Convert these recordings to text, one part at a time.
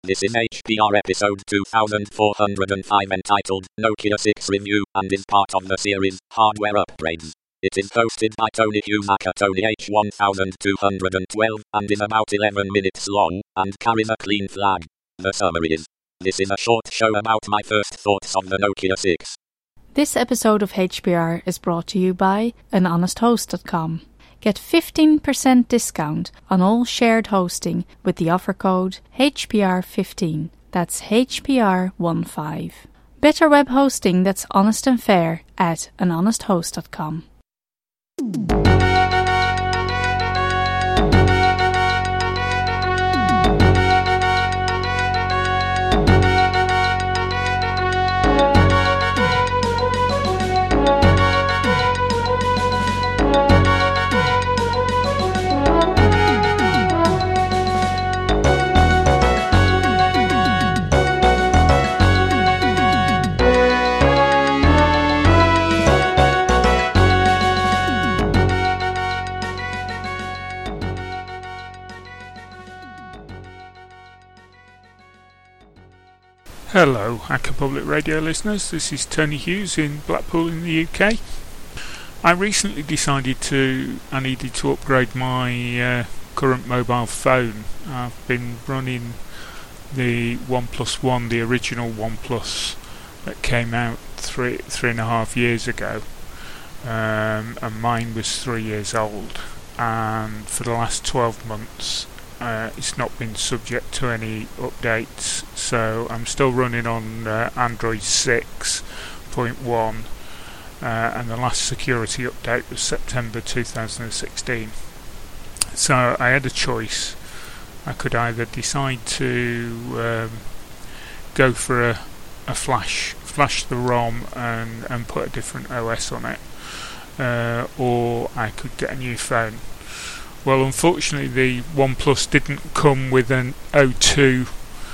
This is HPR episode 2405 entitled Nokia 6 Review and is part of the series Hardware Upgrades. It is hosted by Tony Husak at Tony H1212 and is about 11 minutes long and carries a clean flag. The summary is: this is a short show about my first thoughts of the Nokia 6. This episode of HPR is brought to you by anhonesthost.com. Get 15% discount on all shared hosting with the offer code HPR15. That's HPR15. Better web hosting that's honest and fair at anhonesthost.com. Hello, Hacker Public Radio listeners. This is Tony Hughes in Blackpool in the UK. I recently decided I needed to upgrade my current mobile phone. I've been running the OnePlus One, the original OnePlus that came out three and a half years ago, and mine was 3 years old. And for the last 12 months, it's not been subject to any updates, so I'm still running on Android 6.1, and the last security update was September 2016. So I had a choice. I could either decide to go for a flash the ROM and put a different OS on it, or I could get a new phone. Well, unfortunately, the OnePlus didn't come with an O2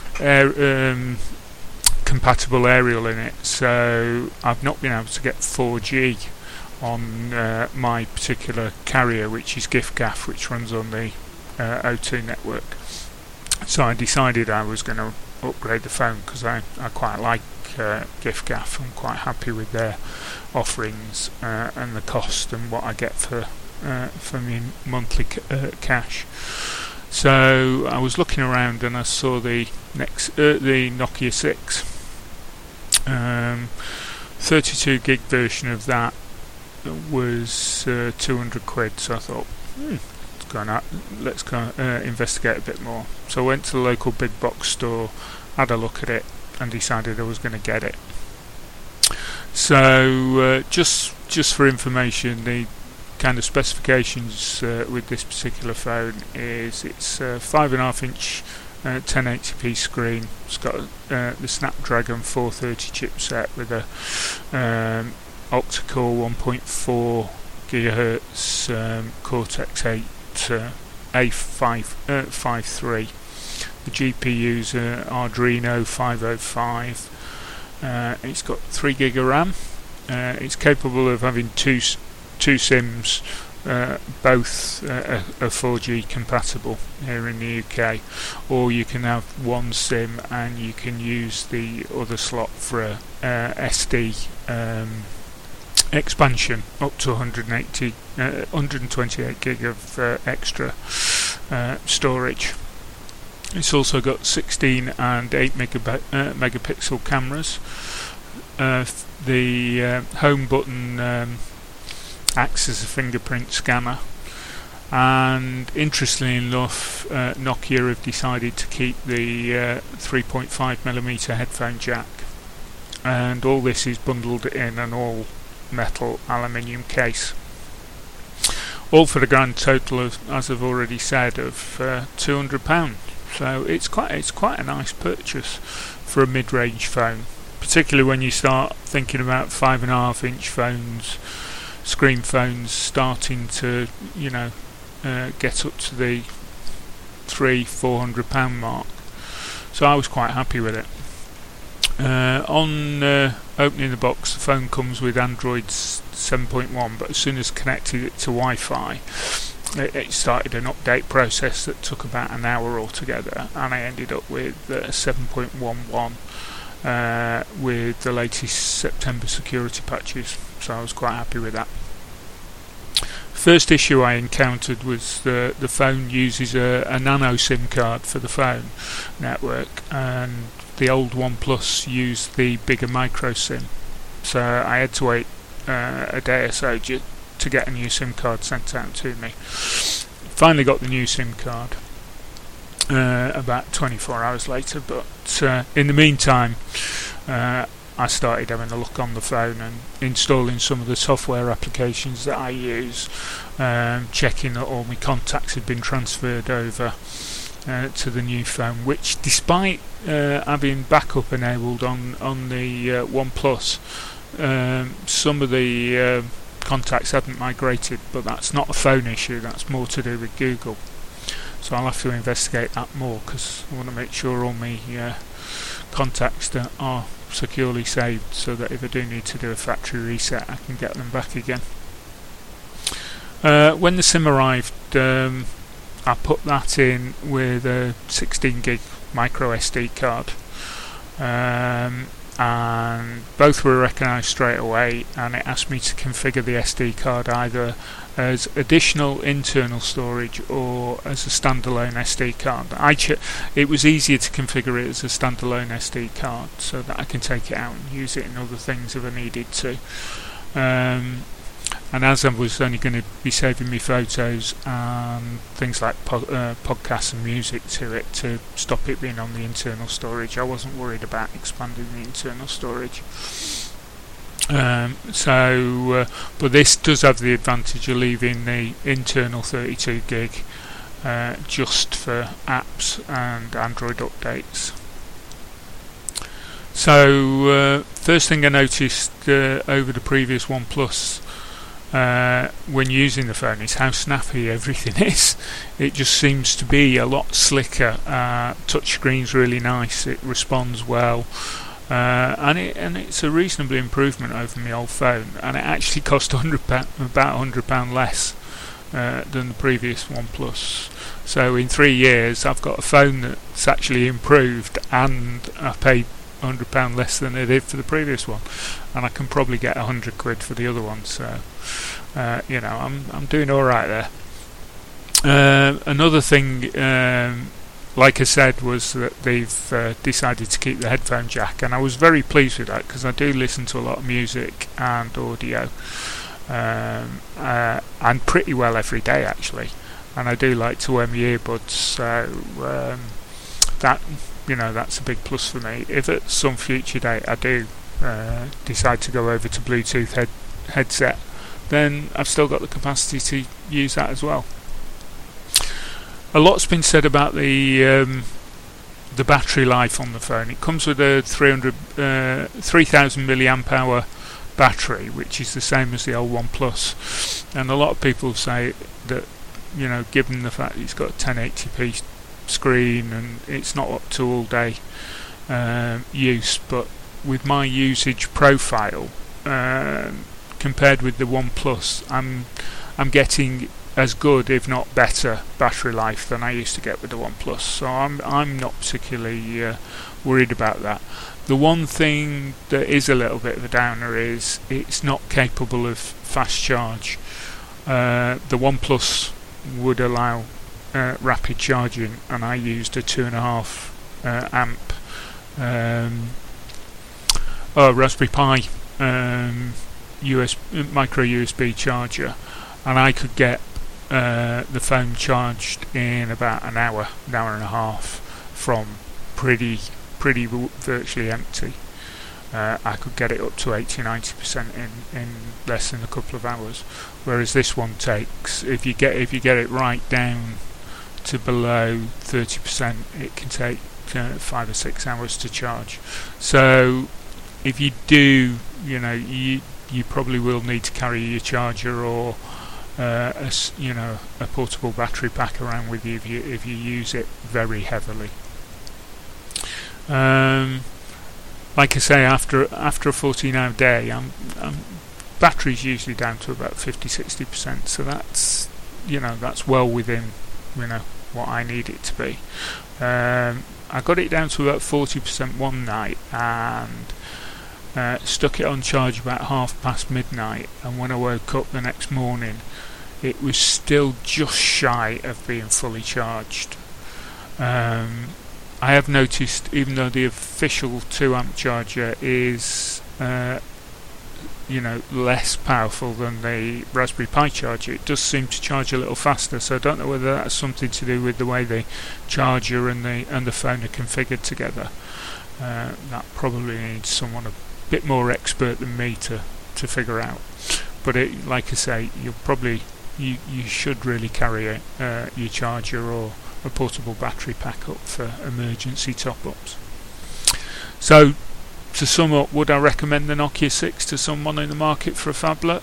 compatible aerial in it, so I've not been able to get 4G on my particular carrier, which is giffgaff, which runs on the O2 network. So I decided I was going to upgrade the phone because I quite like giffgaff. I'm quite happy with their offerings and the cost and what I get for my monthly cash. So I was looking around and I saw the Nokia 6 32 gig version of that was 200 quid. So I thought, let's go investigate a bit more. So I went to the local big box store, had a look at it, and decided I was going to get it. So just for information, the kind of specifications with this particular phone is it's a 5.5 inch 1080p screen. It's got the Snapdragon 430 chipset with a octa-core 1.4 GHz Cortex 8 A53. The GPU's Arduino 505. It's got 3 gig of RAM. It's capable of having two SIMs, both are 4G compatible here in the UK, or you can have one SIM and you can use the other slot for a SD expansion up to 128 gig of extra storage. It's also got 16 and 8 megapixel cameras. The home button acts as a fingerprint scanner, and interestingly enough, Nokia have decided to keep the 3.5mm headphone jack, and all this is bundled in an all metal aluminium case, all for the grand total of, as I've already said, of £200. So it's quite a nice purchase for a mid-range phone, particularly when you start thinking about 5.5 inch phones, screen phones starting to get up to the £300-400 mark. So I was quite happy with it. On opening the box, the phone comes with Android 7.1, but as soon as connected it to Wi-Fi, it started an update process that took about an hour altogether, and I ended up with 7.11 with the latest September security patches, so I was quite happy with that. First issue I encountered was the phone uses a nano SIM card for the phone network, and the old OnePlus used the bigger micro SIM, so I had to wait a day or so to get a new SIM card sent out to me. Finally got the new SIM card about 24 hours later, but in the meantime I started having a look on the phone and installing some of the software applications that I use, checking that all my contacts had been transferred over to the new phone, which, despite having backup enabled on the OnePlus, some of the contacts hadn't migrated, but that's not a phone issue, that's more to do with Google. So I'll have to investigate that more, because I want to make sure all my contacts that are securely saved, so that if I do need to do a factory reset, I can get them back again. When the SIM arrived, I put that in with a 16 gig micro SD card, and both were recognised straight away, and it asked me to configure the SD card either as additional internal storage or as a standalone SD card. It was easier to configure it as a standalone SD card, so that I can take it out and use it in other things if I needed to. And as I was only going to be saving me photos and things like podcasts and music to it, to stop it being on the internal storage, I wasn't worried about expanding the internal storage. But this does have the advantage of leaving the internal 32 gig just for apps and Android updates. So first thing I noticed over the previous OnePlus when using the phone is how snappy everything is. It just seems to be a lot slicker. Touchscreen's really nice, it responds well, and it's a reasonable improvement over my old phone, and it actually cost about £100 less than the previous OnePlus. So in 3 years I've got a phone that's actually improved, and I paid £100 less than I did for the previous one, and I can probably get £100 for the other one. So I'm doing all right there. Another thing, like I said, was that they've decided to keep the headphone jack, and I was very pleased with that, because I do listen to a lot of music and audio, and pretty well every day actually, and I do like to wear my earbuds, so that's a big plus for me. If at some future date I do decide to go over to Bluetooth headset, then I've still got the capacity to use that as well. A lot's been said about the battery life on the phone. It comes with a 3000 milliamp hour battery, which is the same as the old OnePlus, and a lot of people say that, given the fact it's got a 1080p screen and it's not up to all day use, but with my usage profile, compared with the OnePlus, I'm getting as good, if not better, battery life than I used to get with the OnePlus. So I'm not particularly worried about that. The one thing that is a little bit of a downer is it's not capable of fast charge. The OnePlus would allow rapid charging, and I used a 2.5 amp Raspberry Pi micro USB charger, and I could get the phone charged in about an hour and a half from pretty virtually empty. I could get it up to 80-90% in less than a couple of hours, whereas this one takes, if you get it right down to below 30%, it can take 5 or 6 hours to charge. So if you do, you probably will need to carry your charger or a portable battery pack around with you if you use it very heavily. Like I say, after a 14-hour day, battery's usually down to about 50-60%. So that's that's well within what I need it to be. I got it down to about 40% one night and stuck it on charge about midnight, and when I woke up the next morning it was still just shy of being fully charged. I have noticed, even though the official 2 amp charger is less powerful than the Raspberry Pi charger, it does seem to charge a little faster, so I don't know whether that's something to do with the way the charger and the phone are configured together. That probably needs someone a bit more expert than me to figure out, but like I say, you should really carry your charger or a portable battery pack up for emergency top-ups. So to sum up, would I recommend the Nokia 6 to someone in the market for a phablet?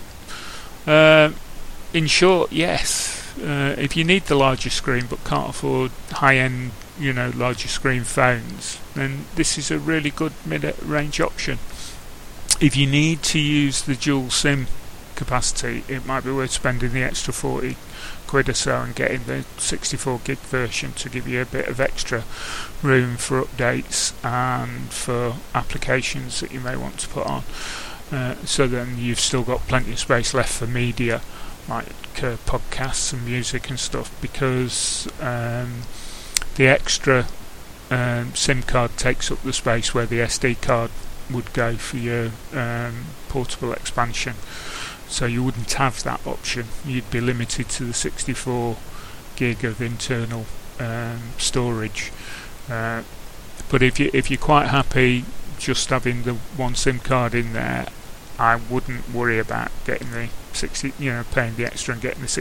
In short, yes. If you need the larger screen but can't afford high-end, larger screen phones, then this is a really good mid-range option. If you need to use the dual SIM capacity, it might be worth spending the extra 40 quid or so and getting the 64 gig version to give you a bit of extra room for updates and for applications that you may want to put on, so then you've still got plenty of space left for media like podcasts and music and stuff, because the extra SIM card takes up the space where the SD card would go for your portable expansion. So you wouldn't have that option. You'd be limited to the 64 gig of internal storage. But if you're quite happy just having the one SIM card in there, I wouldn't worry about getting the paying the extra and getting the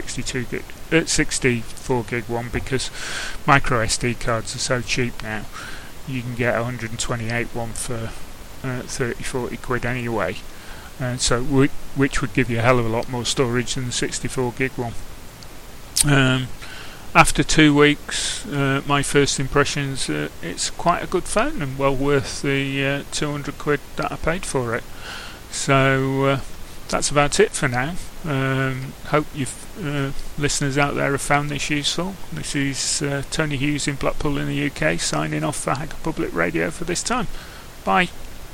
64 gig one, because micro SD cards are so cheap now. You can get a 128 one for 30-40 quid anyway. So which would give you a hell of a lot more storage than the 64 gig one. After 2 weeks, my first impressions, it's quite a good phone and well worth the 200 quid that I paid for it. So that's about it for now. Hope listeners out there have found this useful. This is Tony Hughes in Blackpool in the UK, signing off for Hacker Public Radio for this time. Bye.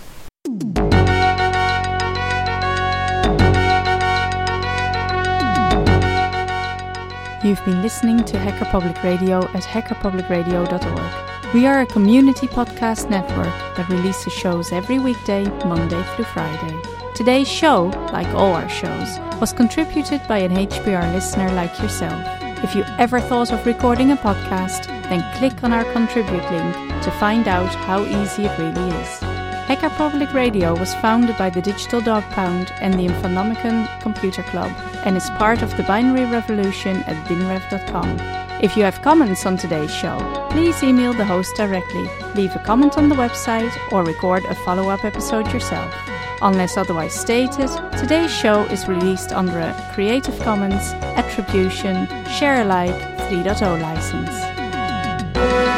You've been listening to Hacker Public Radio at hackerpublicradio.org. We are a community podcast network that releases shows every weekday, Monday through Friday. Today's show, like all our shows, was contributed by an HPR listener like yourself. If you ever thought of recording a podcast, then click on our contribute link to find out how easy it really is. Hacker Public Radio was founded by the Digital Dog Pound and the Infonomicon Computer Club and is part of the binary revolution at binrev.com. If you have comments on today's show, please email the host directly, leave a comment on the website, or record a follow-up episode yourself. Unless otherwise stated, today's show is released under a Creative Commons Attribution Share Alike 3.0 license.